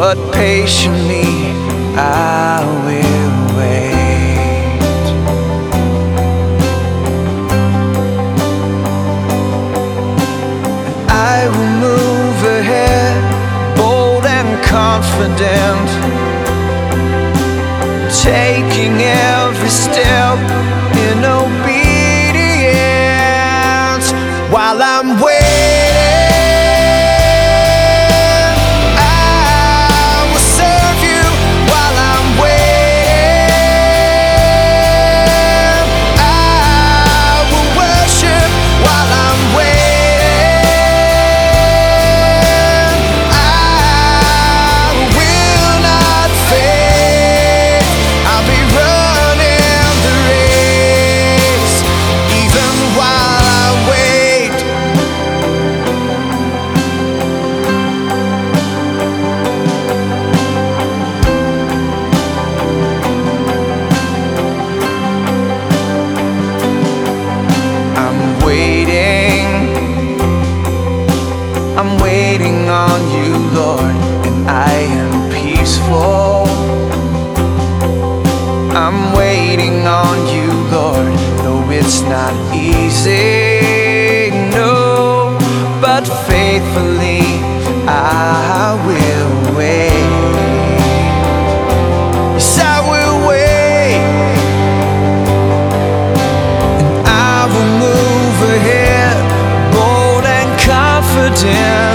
but patiently I will wait. And I will move ahead, bold and confident, taking every step in obedience. While I'm waiting, I'm waiting on you, Lord, and I am peaceful. I'm waiting on you, Lord, though it's not easy, no, but faithfully I will wait. Yes, I will wait, and I will move ahead, bold and confident,